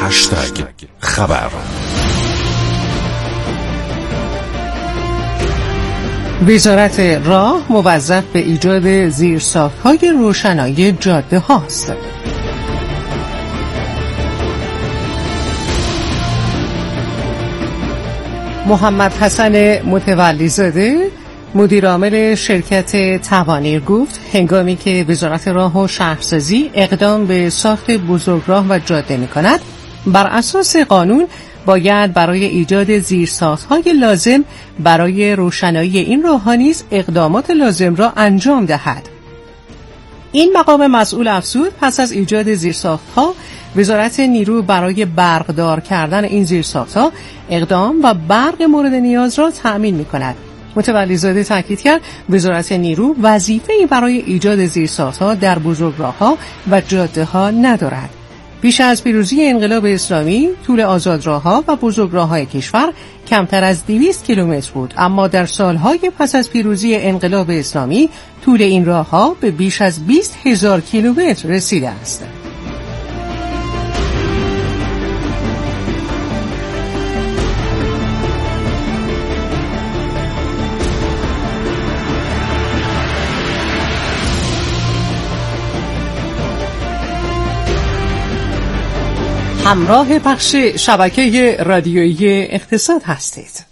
خبر. وزارت راه موظف به ایجاد زیرساخت‌های روشنایی جاده هاست. محمد حسن متولی‌زاده مدیر عامل شرکت توانیر گفت هنگامی که وزارت راه و شهرسازی اقدام به ساخت بزرگراه و جاده می‌کند، بر اساس قانون باید برای ایجاد زیرساخت‌های لازم برای روشنایی این راه‌ها نیز اقدامات لازم را انجام دهد. این مقام مسئول افزود پس از ایجاد زیرساخت‌ها وزارت نیرو برای برقدار کردن این زیرساخت‌ها اقدام و برق مورد نیاز را تأمین می‌کند. متولی‌زاده تاکید کرد وزارت نیرو وظیفه‌ای برای ایجاد زیرساخت‌ها در بزرگراه‌ها و جاده‌ها ندارد. پیش از پیروزی انقلاب اسلامی طول آزادراه‌ها و بزرگراه‌های کشور کمتر از 200 کیلومتر بود، اما در سالهای پس از پیروزی انقلاب اسلامی طول این راه‌ها به بیش از 20,000 کیلومتر رسیده است. همراه پخش شبکه رادیویی اقتصاد هستید.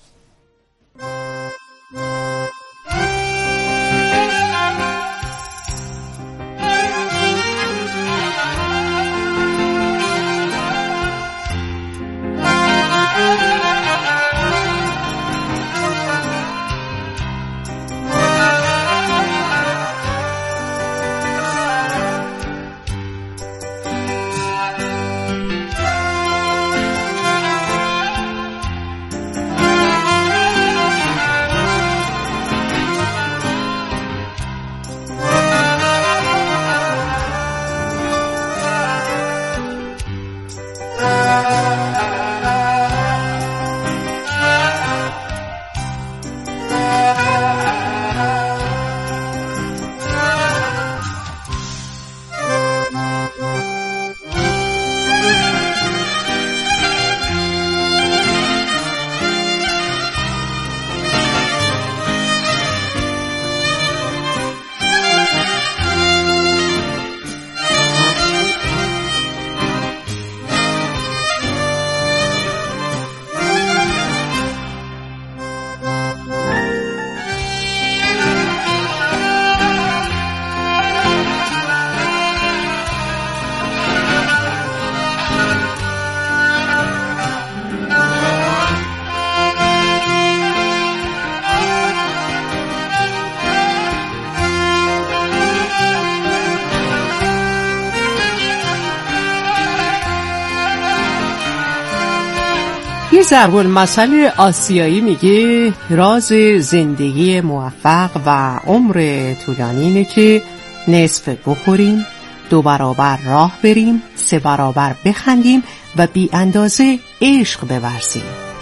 یه ضرب المثل آسیایی میگه راز زندگی موفق و عمر طولانی اینه که نصف بخوریم، 2 برابر راه بریم، 3 برابر بخندیم و بی اندازه عشق بورزیم.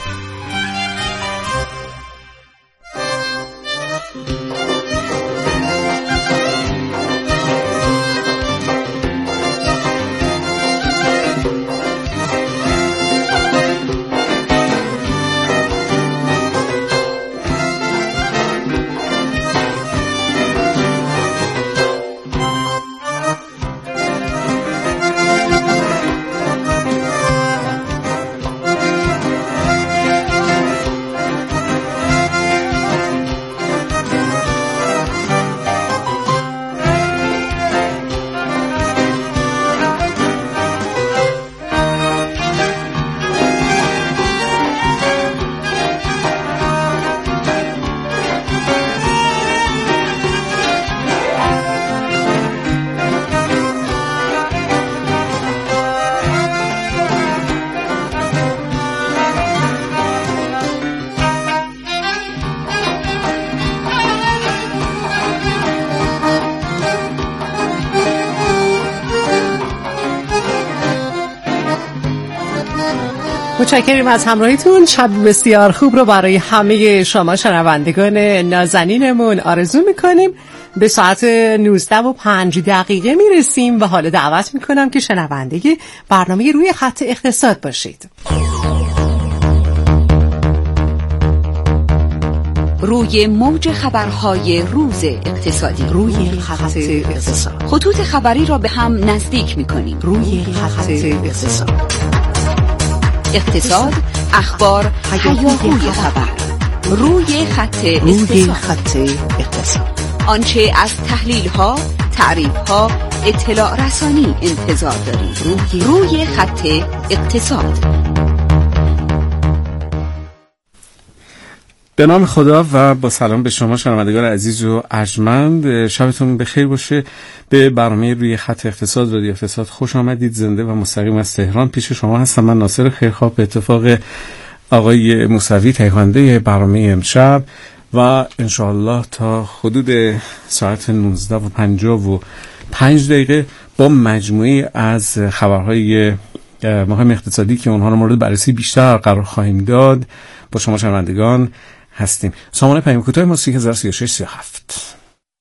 متشکریم از همراهیتون. شب بسیار خوب رو برای همه شما شنوندگان نازنینمون آرزو میکنیم به ساعت 19:05 میرسیم و حالا دعوت میکنم که شنونده برنامه روی خط اقتصاد باشید. روی موج خبرهای روز اقتصادی، روی خط اقتصاد، خطوط خبری را به هم نزدیک می‌کنیم. روی خط اقتصاد، اقتصاد، اخبار، هیاهوی خبر. روی خط اقتصاد. آنچه از تحلیل‌ها، تعریف‌ها، اطلاع رسانی انتظار دارید. روی خط اقتصاد. به نام خدا و با سلام به شما شنوندگان عزیز و ارجمند، شبتون بخیر باشه. به برنامه روی خط اقتصاد رادیو اقتصاد خوش آمدید. زنده و مستقیم از تهران پیش شما هستم. من ناصر خیرخواه، به اتفاق آقای موسوی تهیه‌کننده برنامه امشب و انشاءالله تا حدود ساعت 19:55 با مجموعه از خبرهای مهم اقتصادی که اونها رو مورد بررسی بیشتر قرار خواهیم داد با شما شنوندگان هستیم. سامانه پیام کوتاه ما 303637.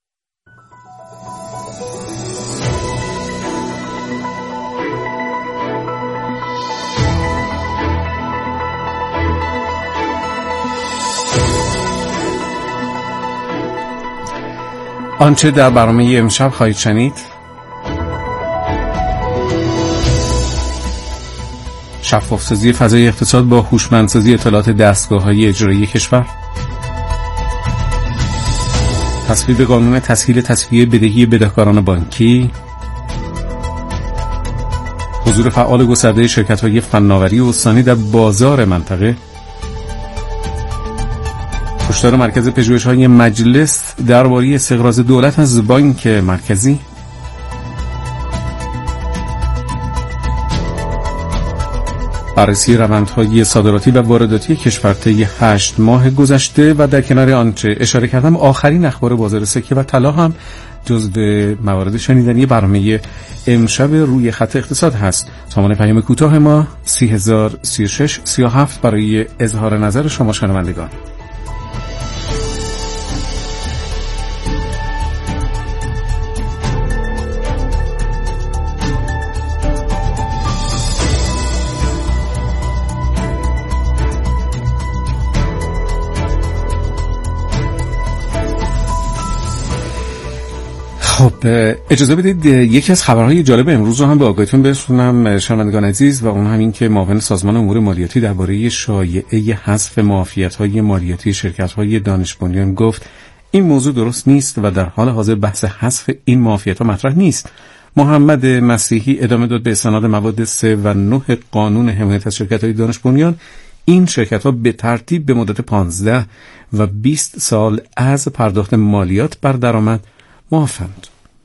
آنچه در برنامه امشب خواهید شنید: شفاف‌سازی فضای اقتصاد با هوشمندسازی اطلاعات دستگاه‌های اجرایی کشور، تصویب قانون تسهیل تصفیه بدهی بدهکاران بانکی، حضور فعال گسترده شرکت‌های فناوری استانی در بازار منطقه، هشدار مرکز پژوهش‌های مجلس درباره استقراض دولت از بانک مرکزی، بررسی روندهای صادراتی و وارداتی کشور طی 8 ماه گذشته و در کنار آنچه اشاره کردم آخرین اخبار بازار سکه و طلا هم جزو موارد شنیدنی برنامه امشب روی خط اقتصاد هست. سامانه پیام کوتاه ما 303637 برای اظهار نظر شما شنوندگان. خب اجازه بدید یکی از خبرهای جالب امروز رو هم به آگاهیتون برسونم شنوندگان عزیز، و اون هم این که معاون سازمان امور مالیاتی درباره شایعه حذف معافیت‌های مالیاتی شرکت‌های دانش بنیان گفت این موضوع درست نیست و در حال حاضر بحث حذف این معافیت‌ها مطرح نیست. محمد مسیحی ادامه داد به استناد مواد 3 و 9 قانون حمایت از شرکت‌های دانش بنیان، این شرکت‌ها به ترتیب به مدت 15 و 20 سال از پرداخت مالیات بر درآمد معافند.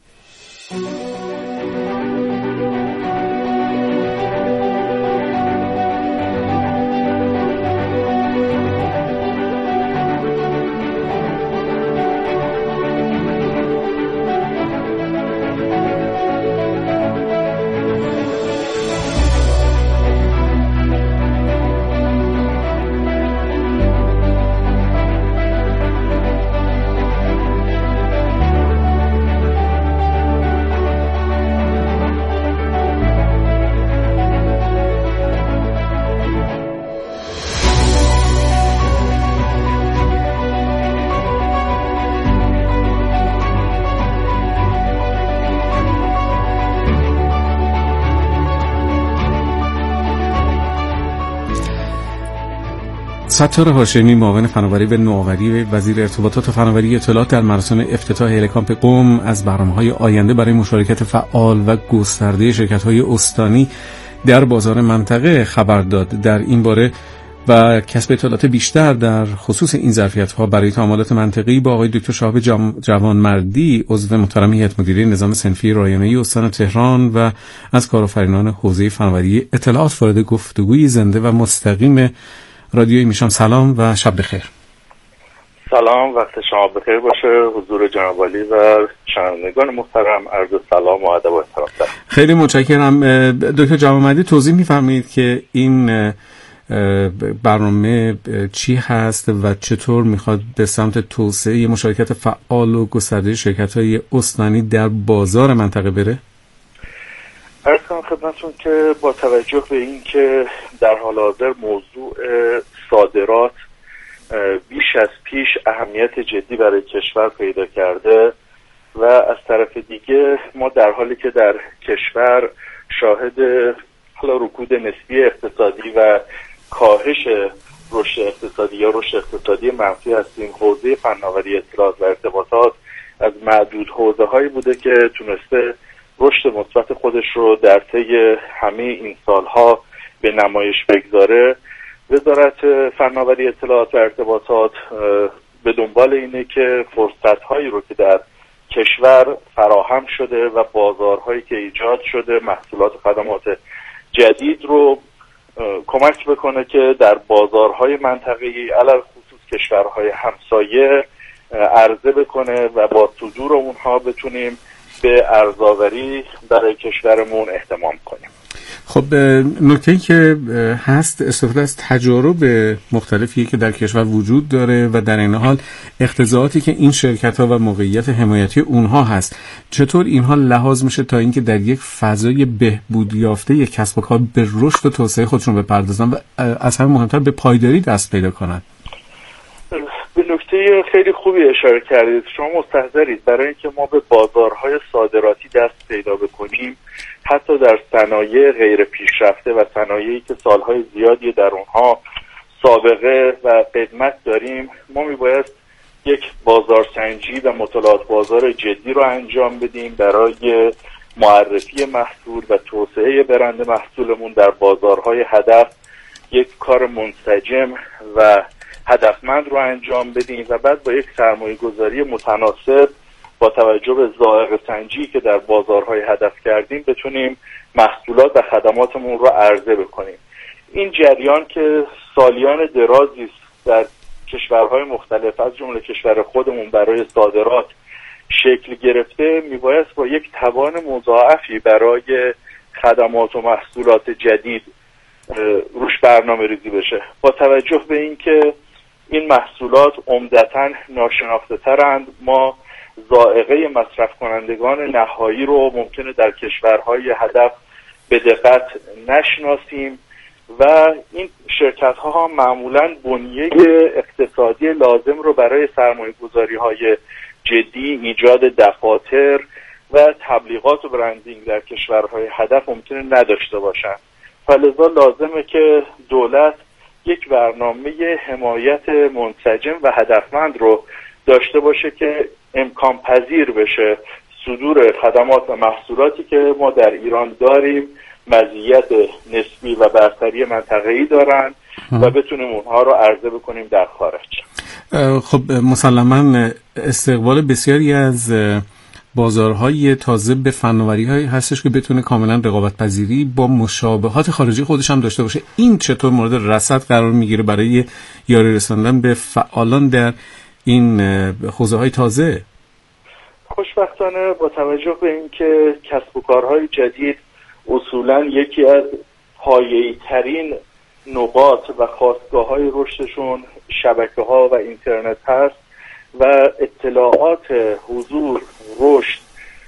ستار هاشمی معاون فناوری و نوآوری وزیر ارتباطات و فناوری اطلاعات در مراسم افتتاح هلیکامپ قم از برنامه‌های آینده برای مشارکت فعال و گسترده شرکت‌های استانی در بازار منطقه خبر داد. در این باره و کسب اطلاعات بیشتر در خصوص این ظرفیت‌ها برای تعاملات منطقی با آقای دکتر شهاب جوانمردی، عضو محترم هیئت مدیره نظام صنفی رایانه‌ای استان تهران و از کارآفرینان حوزه فناوری اطلاعات، وارد گفتگوی زنده و مستقیم رادیویی میشم. سلام و شب بخیر. سلام، وقت شما بخیر باشه. حضور جناب عالی و شنوندگان محترم عرض سلام و ادب و احترام دارم. خیلی متشکرم. دکتر جوانمردی توضیح می‌فرمایید که این برنامه چی هست و چطور میخواد به سمت توسعه مشارکت فعال و گسترده شرکت‌های استانی در بازار منطقه بره؟ عرض کنم خدمتتون که با توجه به این که در حال حاضر موضوع صادرات بیش از پیش اهمیت جدی برای کشور پیدا کرده و از طرف دیگه ما در حالی که در کشور شاهد رکود نسبی اقتصادی و کاهش رشد اقتصادی یا رشد اقتصادی منفی هستیم، حوزه فناوری اطلاعات و ارتباطات از معدود حوزه هایی بوده که تونسته رشد مثبت خودش رو در طی همه این سالها به نمایش بگذاره. وزارت فناوری اطلاعات و ارتباطات به دنبال اینه که فرصت‌هایی رو که در کشور فراهم شده و بازارهایی که ایجاد شده، محصولات و خدمات جدید رو کمک بکنه که در بازارهای منطقه‌ای علل خصوص کشورهای همسایه عرضه بکنه و با صدور اونها بتونیم به ارزآوری برای کشورمون اهتمام کنیم. خب نکته‌ای که هست استفاده از تجارب مختلفی که در کشور وجود داره و در این حال اقتضاعاتی که این شرکت‌ها و موقعیت حمایتی اونها هست، چطور اینها لحاظ میشه تا اینکه در یک فضای بهبود یافته یک کسب و کار به رشد و توسعه خودشون بپردازن و از همه مهمتر به پایداری دست پیدا کنن؟ به نکته خیلی خوبی اشاره کردید. شما مستحضرید برای اینکه ما به بازارهای صادراتی دست پیدا بکنیم، حتی در صنایع غیر پیشرفته و صنایعی که سالهای زیادی در اونها سابقه و قدمت داریم، ما میباید یک بازارسنجی و مطالعات بازار جدی رو انجام بدیم برای معرفی محصول و توسعه برند محصولمون در بازارهای هدف. یک کار منسجم و هدفمند رو انجام بدیم و بعد با یک سرمایه‌گذاری متناسب با توجه به ذائقه سنجی که در بازارهای هدف کردیم بتونیم محصولات و خدماتمون رو عرضه بکنیم. این جریان که سالیان درازی است در کشورهای مختلف از جمله کشور خودمون برای صادرات شکل گرفته، میباید با یک توان مضاعفی برای خدمات و محصولات جدید روش برنامه ریزی بشه. با توجه به اینکه این محصولات عمدتاً ناشناخته ترند، ما ذائقه مصرف کنندگان نهایی رو ممکنه در کشورهای هدف به دقت نشناسیم و این شرکت ها معمولاً بنیه اقتصادی لازم رو برای سرمایه‌گذاری‌های جدی، ایجاد دفاتر و تبلیغات و برندینگ در کشورهای هدف ممکنه نداشته باشن. فلذا لازمه که دولت یک برنامه حمایت منسجم و هدفمند رو داشته باشه که امکان پذیر بشه صدور خدمات و محصولاتی که ما در ایران داریم مزیت نسبی و برتری منطقه‌ای دارن و بتونیم اونها رو عرضه بکنیم در خارج. خب مسلماً استقبال بسیاری از بازارهای تازه به فناوری‌هایی هستش که بتونه کاملا رقابت پذیری با مشابهات خارجی خودش هم داشته باشه. این چطور مورد رصد قرار میگیره برای یاری رساندن به فعالان در این حوزه‌های تازه؟ خوشبختانه با توجه به اینکه کسب و کارهای جدید اصولاً یکی از پایه‌ای‌ترین نقاط و خاستگاه‌های رشدشون شبکه‌ها و اینترنت هست و اطلاعات حضور، رشد،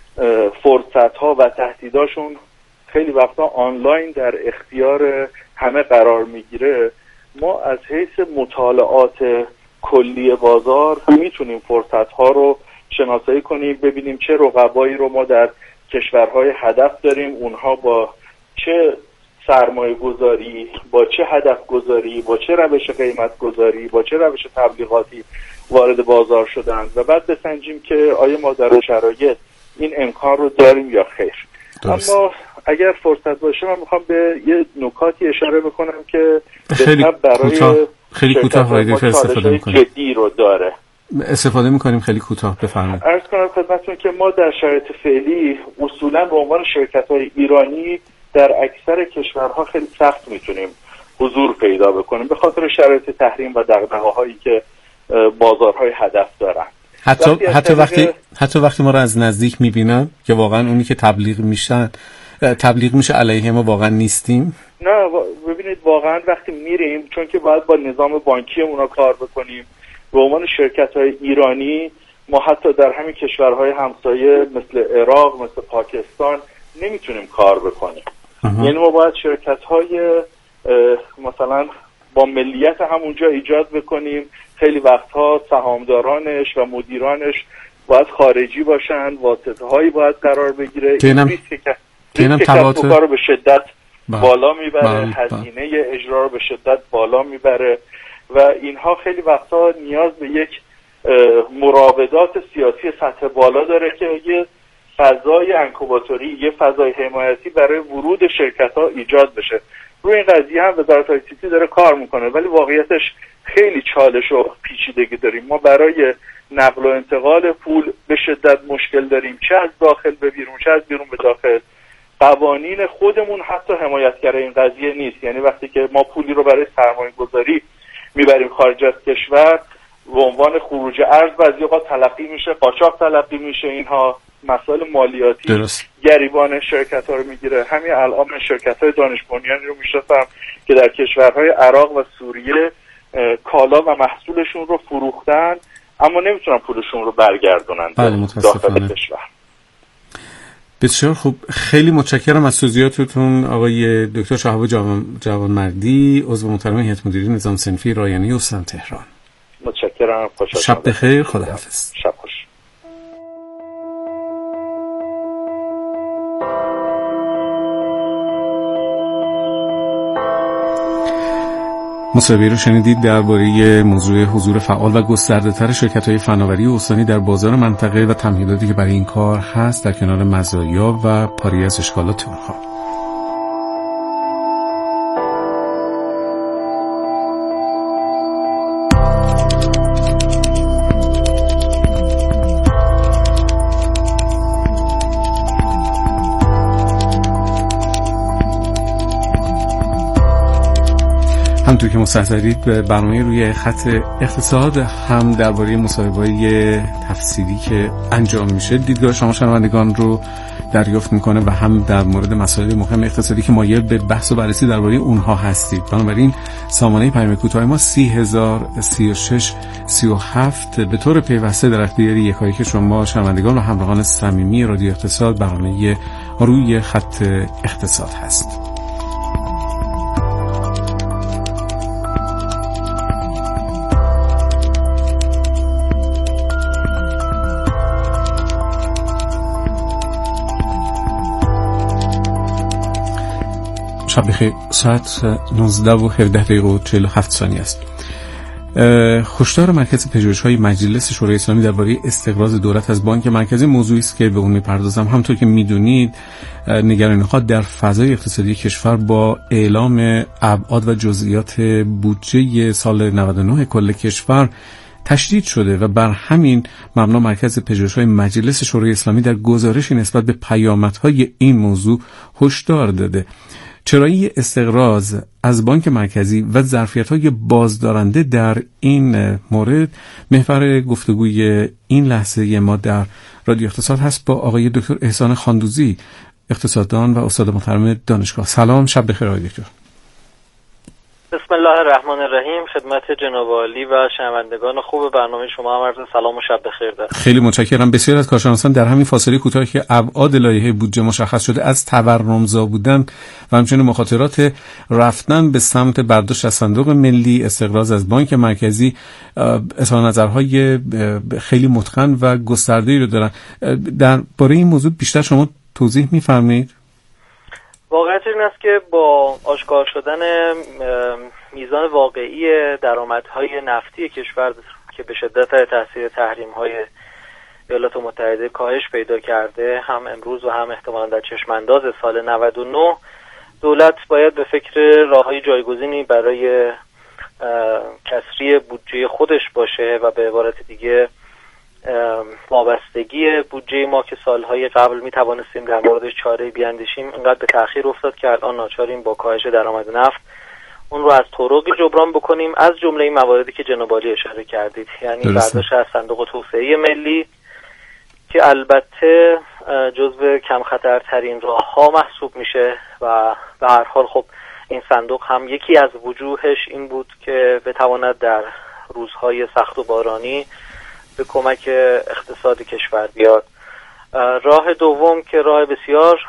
فرصت‌ها و تهدیداشون خیلی وقتا آنلاین در اختیار همه قرار میگیره، ما از حیث مطالعات کلی بازار میتونیم فرصت‌ها رو شناسایی کنیم، ببینیم چه رقبایی رو ما در کشورهای هدف داریم، اونها با چه سرمایه گذاری، با چه هدف گذاری، با چه روش قیمت گذاری، با چه روش تبلیغاتی وارد بازار شدند و بعد بسنجیم که آیا ما در شرایط این امکان رو داریم یا خیر. درست. اما اگر فرصت باشه من میخوام به یه نکاتی اشاره بکنم که خیلی کوتاه استفاده میکنیم. جدی رو داره. استفاده میکنیم خیلی کوتاه بفرمایید. عرض کنم خدمتتون که ما در شرایط فعلی اصولا به عنوان شرکت‌های ایرانی در اکثر کشورها خیلی سخت میتونیم حضور پیدا بکنیم به خاطر شرایط تحریم و دغدغه‌هایی که بازارهای هدف دارن. حتی وقتی ما رو از نزدیک میبینن که واقعا اونی که تبلیغ میشه علیه ما واقعا نیستیم. نه ببینید واقعا وقتی میریم، چون که باید با نظام بانکی اونا کار بکنیم، به عنوان شرکت‌های ایرانی ما حتی در همین کشورهای همسایه مثل عراق، مثل پاکستان نمیتونیم کار بکنیم. یعنی ما باید شرکت‌های مثلا با ملیت همونجا ایجاد بکنیم. خیلی وقتها سهامدارانش و مدیرانش باید خارجی باشن، واسطه‌هایی باید قرار بگیره. این کسب و کار رو به شدت بالا میبره، هزینه اجرا رو به شدت بالا میبره و اینها خیلی وقتا نیاز به یک مراودات سیاسی سطح بالا داره که یه فضای انکوباتوری، یه فضای حمایتی برای ورود شرکت‌ها ایجاد بشه. روی این قضیه هم وزارت آی‌سی داره کار میکنه، ولی واقعیتش خیلی چالش و پیچیدگی داریم. ما برای نقل و انتقال پول به شدت مشکل داریم، چه از داخل به بیرون چه از بیرون به داخل. قوانین خودمون حتی حمایتگر این قضیه نیست. یعنی وقتی که ما پولی رو برای سرمایه گذاری میبریم خارج از کشور، به عنوان خروج ارز بعضی اوقات تلقی میشه، قاچاق تلقی میشه. اینها مسائل مالیاتی گریبان شرکت‌ها رو میگیره. همین الان من شرکت‌های دانش بنیانی رو میشناسم که در کشورهای عراق و سوریه کالا و محصولشون رو فروختن اما نمیتونن پولشون رو برگردونن داخل کشور. بسیار خوب، خیلی متشکرم از توضیحاتتون آقای دکتر شهاب جوانمردی، عضو محترم هیئت مدیره نظام صنفی رایانه استان تهران. متشکرم. شب بخیر، خداحافظ. شب خوش. مصاحبه رو شنیدید درباره موضوع حضور فعال و گسترده‌تر شرکت‌های فناوری استانی در بازار منطقه و تمهیداتی که برای این کار هست، در کنار مزایا و پاری از اشکالات اونها. همونطور که مستحضرید به برنامه روی خط اقتصاد هم درباره مصاحبه‌های تفصیلی که انجام میشه دیدگاه شما شنوندگان رو دریافت میکنه و هم در مورد مسائل مهم اقتصادی که مایل به بحث و بررسی درباره اونها هستید. بنابراین سامانه پیام کوتاه ما 3036 37 به طور پیوسته در اختیار یکایک شما شنوندگان و همراهان صمیمی رادیو اقتصاد برنامه روی خط اقتصاد هست. شب بخیر. ساعت 19:17:47 است. هشدار مرکز پژوهش‌های مجلس شورای اسلامی درباره استقراض دولت از بانک مرکزی موضوعی است که به اون می‌پردازم. همونطور که می‌دونید نگرانی‌ها در فضای اقتصادی کشور با اعلام ابعاد و جزئیات بودجه سال 99 کل کشور تشدید شده و بر همین مبنا مرکز پژوهش‌های مجلس شورای اسلامی در گزارشی نسبت به پیامدهای این موضوع هشدار داده. چرایی استقراض از بانک مرکزی و ظرفیت‌های بازدارنده در این مورد محور گفتگوی این لحظه ما در رادیو اقتصاد هست با آقای دکتر احسان خاندوزی، اقتصاددان و استاد محترم دانشگاه. سلام، شب بخیر آقای دکتر. بسم الله الرحمن الرحیم. خدمت جناب عالی و شنوندگان خوب برنامه شما هم عرض سلام و شب بخیر دارم. خیلی متشکرم. بسیار از کارشناسان در همین فاصله کوتاهی که ابعاد لایحه بودجه مشخص شده از تورمزا بودن و همچنین مخاطرات رفتن به سمت برداشت از صندوق ملی، استقراض از بانک مرکزی، اظهار نظرهای خیلی متقن و گسترده‌ای رو دارن. درباره این موضوع بیشتر شما توضیح می‌فرمایید؟ واقعیت این است که با آشکار شدن میزان واقعی درآمدهای نفتی کشور که به شدت تاثیر تحریم‌های ایالات متحده کاهش پیدا کرده، هم امروز و هم احتمالاً در چشمانداز سال 99، دولت باید به فکر راه‌های جایگزینی برای کسری بودجه خودش باشه و به عبارت دیگه وابستگی بودجه ما که سالهای قبل می توانستیم در موردش چاره بیاندیشیم اینقدر به تأخیر افتاد که الان ناچاریم با کاهش درآمد نفت اون رو از طرقی جبران بکنیم، از جمله این مواردی که جناب عالی اشاره کردید، یعنی برداشت از صندوق توسعه ملی که البته جزو کم خطرترین راه‌ها محسوب میشه و به هر حال خب این صندوق هم یکی از وجوهش این بود که بتواند در روزهای سخت و بارانی به کمک اقتصاد کشور بیاد. راه دوم که راه بسیار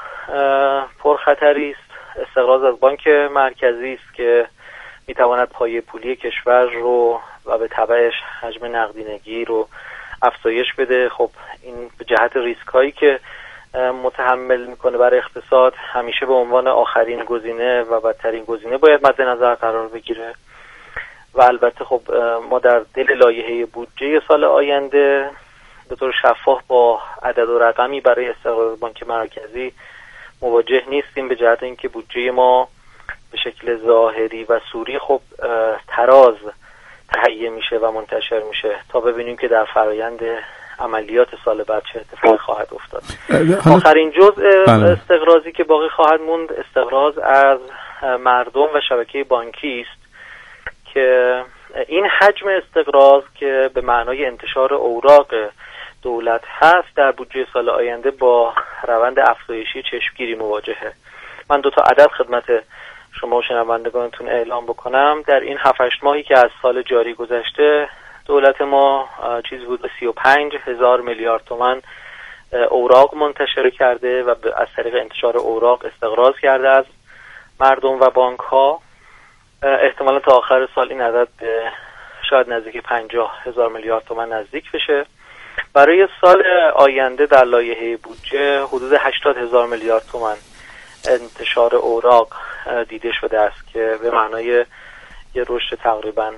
پرخطری است، استقراض از بانک مرکزی است که میتواند پایه پولی کشور رو و به تبعش حجم نقدینگی رو افزایش بده. خب این به جهت ریسک هایی که متحمل میکنه برای اقتصاد همیشه به عنوان آخرین گزینه و بدترین گزینه باید مد نظر قرار بگیره. و البته خب ما در دل لایحه بودجه سال آینده به طور شفاف با عدد و رقمی برای استقراض بانک مرکزی مواجه نیستیم، به جهت اینکه بودجه ما به شکل ظاهری و صوری خب تراز تهیه میشه و منتشر میشه تا ببینیم که در فرایند عملیات سال بعد چه اتفاقی خواهد افتاد. آخرین جزء استقراضی که باقی خواهد موند استقراض از مردم و شبکه بانکی است که این حجم استقراض که به معنای انتشار اوراق دولت هست در بودجه سال آینده با روند افزایشی چشمگیری مواجهه. من 2 عدد خدمت شما و شنوندگانتون اعلام بکنم. در این 7-8 ماهی که از سال جاری گذشته دولت ما چیزی بود به 35,000 میلیارد تومان اوراق منتشر کرده و از طریق انتشار اوراق استقراض کرده از مردم و بانک ها. احتمالا تا آخر سال این عدد به شاید نزدیک 50,000 میلیارد تومان نزدیک بشه. برای سال آینده در لایحه بودجه حدود 80,000 میلیارد تومان انتشار اوراق دیده شده است که به معنای یه رشد تقریبا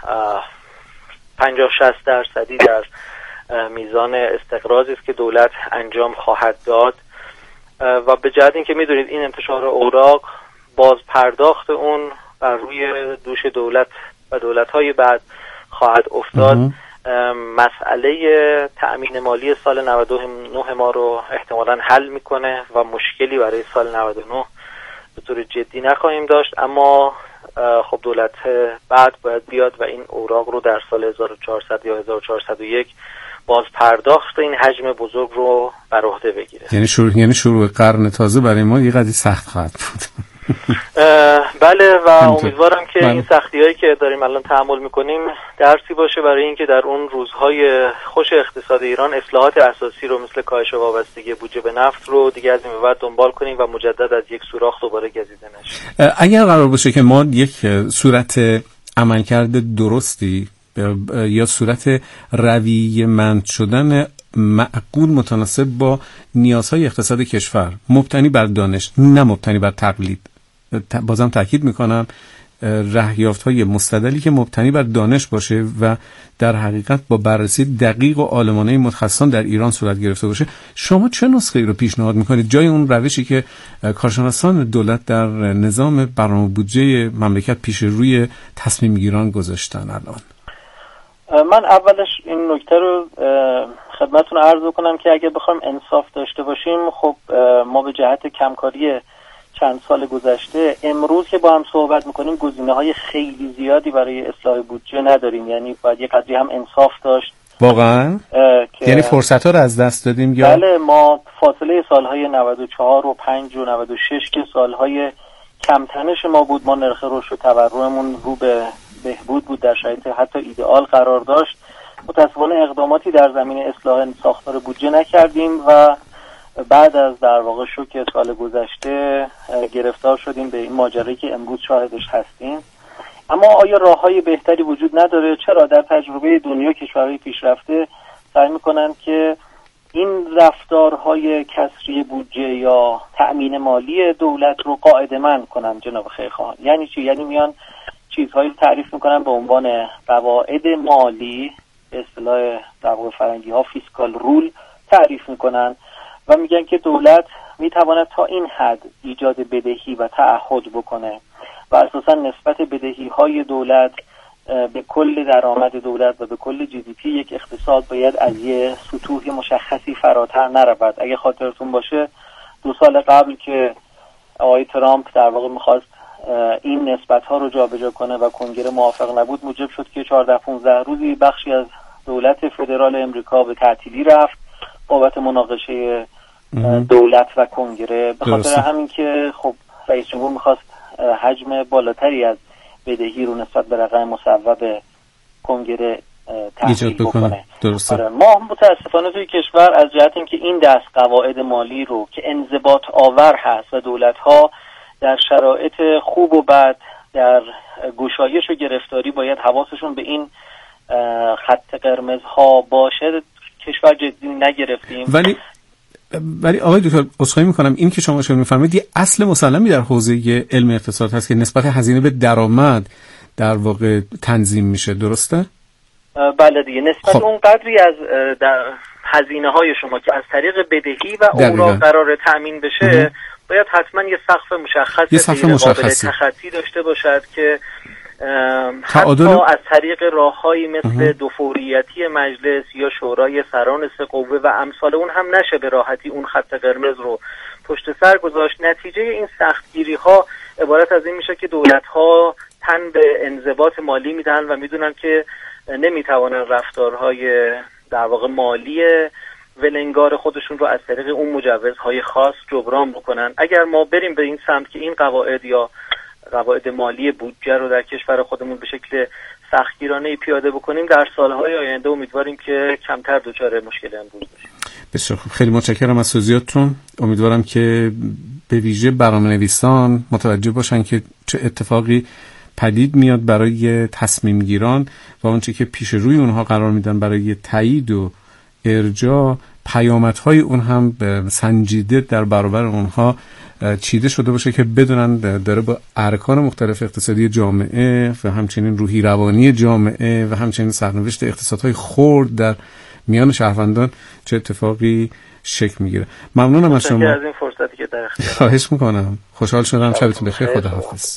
50-60% در میزان استقراضی است که دولت انجام خواهد داد. و به جهت اینکه میدونید این انتشار اوراق باز پرداخت اون بر روی دوش دولت و دولت‌های بعد خواهد افتاد، مسئله تأمین مالی سال 99 ما رو احتمالاً حل میکنه و مشکلی برای سال 99 به طور جدی نخواهیم داشت. اما خب دولت بعد باید بیاد و این اوراق رو در سال 1400 یا 1401 باز پرداخت این حجم بزرگ رو بر عهده بگیره. یعنی شروع قرن تازه برای ما یه قضیه سخت خواهد بود. بله و امیدوارم که این سختی‌هایی که داریم الان تحمل می‌کنیم درسی باشه برای اینکه در اون روزهای خوش اقتصاد ایران اصلاحات اساسی رو مثل کاهش وابستگی بودجه به نفت رو دیگه از این به بعد دنبال کنیم و مجدد از یک سوراخ دوباره گزیده نشه. اگر قرار باشه که ما یک صورت عملکرد درستی یا صورت رویه‌مند شدن معقول متناسب با نیازهای اقتصاد کشور مبتنی بر دانش نه مبتنی بر تقلید، بازم تاکید میکنم رهیافت‌های مستدلی که مبتنی بر دانش باشه و در حقیقت با بررسی دقیق و عالمانه متخصصان در ایران صورت گرفته باشه، شما چه نسخه‌ای رو پیشنهاد میکنید جای اون روشی که کارشناسان دولت در نظام برنامه بودجه مملکت پیش روی تصمیم گیران گذاشتن الان؟ من اولش این نکته رو خدمتتون عرض بکنم که اگه بخوایم انصاف داشته باشیم خب ما به جهت کمکاری چند سال گذشته امروز که با هم صحبت میکنیم گزینه‌های خیلی زیادی برای اصلاح بودجه نداریم. یعنی باید یک قضیه هم انصاف داشت واقعا، یعنی فرصت‌ها رو از دست دادیم. یا بله، ما فاصله سالهای 94 و 5 و 96 که سالهای کمتنش ما بود، ما نرخ رشد و تورممون رو به بهبود بود، در شرایط حتی ایدئال قرار داشت. متأسفانه اقداماتی در زمینه اصلاح ساختار بودجه نکردیم و بعد از در واقع شوک سال گذشته گرفتار شدیم به این ماجرایی که امروز شاهدش هستیم. اما آیا راه‌های بهتری وجود نداره؟ چرا؟ در تجربه دنیا کشورهای پیشرفته سعی می‌کنن که این رفتارهای کسری بودجه یا تأمین مالی دولت رو قاعده‌مند کنن. جناب خیرخواهان یعنی چی؟ یعنی میان چیزهایی تعریف میکنن به عنوان قواعد مالی، به اصطلاح در واقع فرنگی ها فیسکال رول تعریف میکنن و میگن که دولت میتواند تا این حد ایجاد بدهی و تعهد بکنه و اساسا نسبت بدهی های دولت به کل درآمد دولت و به کل جی دی پی یک اقتصاد باید از یه سطوح مشخصی فراتر نرود. اگه خاطرتون باشه 2 سال قبل که آقای ترامپ در واقع میخواست این نسبت ها رو جابجا کنه و کنگره موافق نبود، موجب شد که 14-15 روزی بخشی از دولت فدرال امریکا به تعطیلی رفت بابت مناقشه دولت و کنگره، به خاطر همین که خب رئیس جمهور میخواست حجم بالاتری از بدهی رو نسبت به رقم مصوب کنگره تحویل بکنه. درسته. ما متاسفانه توی کشور از جهت اینکه این دست قواعد مالی رو که انضباط آور هست و دولت‌ها در شرایط خوب و بد در گشایش و گرفتاری باید حواسشون به این خط قرمزها باشه، کشور جدی نگرفتیم. ولی آقای دکتر عذرخواهی میکنم، این که شما اشاره می‌فرمایید یه اصل مسلمی در حوزه علم اقتصاد هست که نسبت هزینه به درآمد در واقع تنظیم میشه، درسته؟ بله دیگه، نسبت اون قدری از هزینه های شما که از طریق بدهی و اوراق قرار تامین بشه باید حتما یه سقف مشخصی قابل تخطی داشته باشد که حتی از طریق راههایی مثل دوفوریتی مجلس یا شورای سران سه قوه و امثال اون هم نشه به راحتی اون خط قرمز رو پشت سر گذاشت. نتیجه این سختگیری ها عبارت از این میشه که دولت ها تن به انضباط مالی میدن و میدونن که نمیتوانن رفتارهای در واقع مالی ولنگار خودشون رو از طریق اون مجوزهای خاص جبران بکنن. اگر ما بریم به این سمت که این قواعد یا قواعد مالی بودجه رو در کشور خودمون به شکل سختگیرانه پیاده بکنیم، در سالهای آینده امیدواریم که کمتر دچار مشکل امروز بشیم. بسیار خوب، خیلی متشکرم از توضیحاتتون. امیدوارم که به ویژه برنامه‌نویسان متوجه باشن که چه اتفاقی پدید میاد برای تصمیم گیران و اونچه که پیش روی اونها قرار میدن برای تایید و ارجاع، پیامدهای اون هم سنجیده در برابر اونها چیده شده باشه که بدونن داره با ارکان مختلف اقتصادی جامعه و همچنین روحی روانی جامعه و همچنین سرنوشت اقتصادهای خرد در میان شهروندان چه اتفاقی شکل میگیره. ممنونم از شما. از این فرصتی که در اختیار. خواهش میکنم. خوشحال شدم. شبتون بخیر. خداحافظ.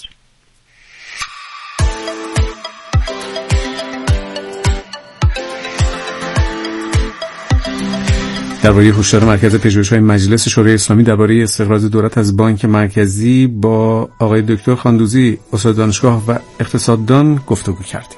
درباره هشدار مرکز پژوهش‌های مجلس شورای اسلامی درباره استقراض دولت از بانک مرکزی با آقای دکتر خاندوزی استاد دانشگاه و اقتصاددان گفتگو کردیم.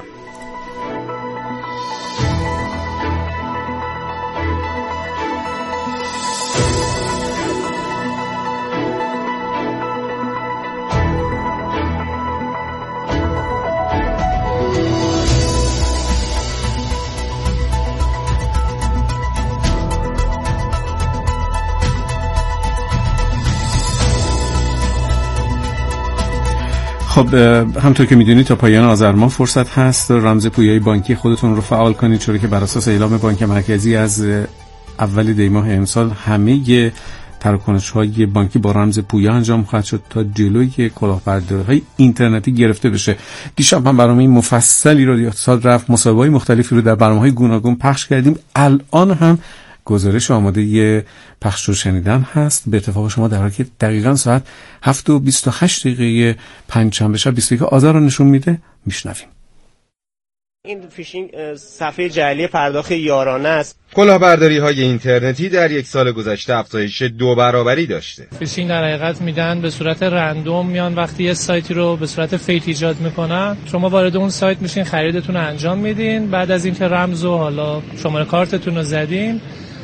خب همطور که میدونید تا پایان آذر ماه فرصت هست رمز پویایی بانکی خودتون رو فعال کنید، چون که بر اساس اعلام بانک مرکزی از اول دی ماه امسال همه تراکنش‌های بانکی با رمز پویا انجام خواهد شد تا جلوی کلاهبرداری‌های اینترنتی گرفته بشه. دیشب هم برنامه مفصلی رو یاد رفت، مصاحبه‌های مختلفی رو در برنامه‌های گوناگون پخش کردیم. الان هم گزارش آماده پخش رو شنیدن هست. به اتفاق شما در حالی که دقیقاً ساعت 7:28 پنجشنبه شب 21 آذر رو نشون میده میشنویم. این فیشینگ صفحه جعلی پرداخت یارانه است. کلاهبرداری‌های اینترنتی در یک سال گذشته افزایش 2 برابری داشته. فیشینگ در حقیقت میدن به صورت رندوم، میان وقتی یه سایتی رو به صورت فیک ایجاد میکنن، شما وارد اون سایت میشین، خریدتون رو انجام میدین، بعد از اینکه رمز و حالا شماره کارتتون رو زدین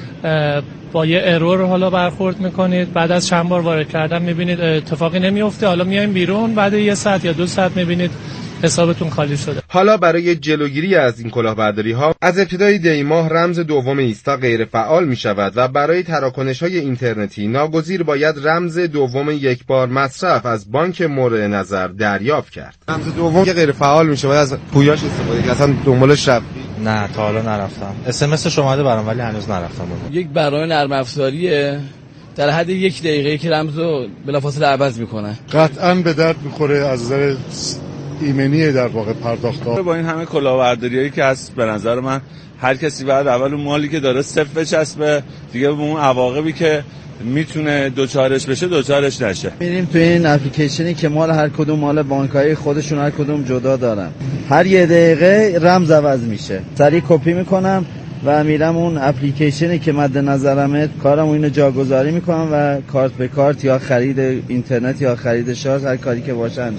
با یه ارور حالا برخورد میکنید، بعد از چند بار وارد کردن میبینید اتفاقی نمیفته، حالا میایم بیرون بعد 1 ساعت یا 2 ساعت میبینید حسابتون خالی شده. حالا برای جلوگیری از این کلاهبرداری‌ها از ابتدای دی ماه رمز دوم ایستا غیر فعال می‌شود و برای تراکنش‌های اینترنتی ناگزیر باید رمز دوم یک بار مصرف از بانک مورد نظر دریافت کرد. رمز دوم که غیر فعال میشه باید از پویاش استفاده کرد. اصلا دنبالش رفتی؟ نه تا حالا نرفتم. اس ام اس اومده برام ولی هنوز نرفتم. یک برنامه نرم افزاریه در حد 1 دقیقه که رمزو بلافاصله عوض میکنه. قطعاً به درد میخوره از نظر ایمنی در واقع پرداخت‌ها. با این همه کلاهبرداریایی که هست به نظر من هر کسی بعد اول اون مالی که داره صفر بچسبه دیگه به اون عواقبی که میتونه دوچارش بشه دوچارش نشه. میریم تو این اپلیکیشنی که مال هر کدوم مال بانکایی خودشون هر کدوم جدا دارن، هر 1 دقیقه رمز عوض میشه، سریع کپی میکنم و میرم اون اپلیکیشنی که مد نظرمه کارم اینو جاگذاری میکنم و کارت به کارت یا خرید اینترنت یا خرید شارژ هر کاری که باشه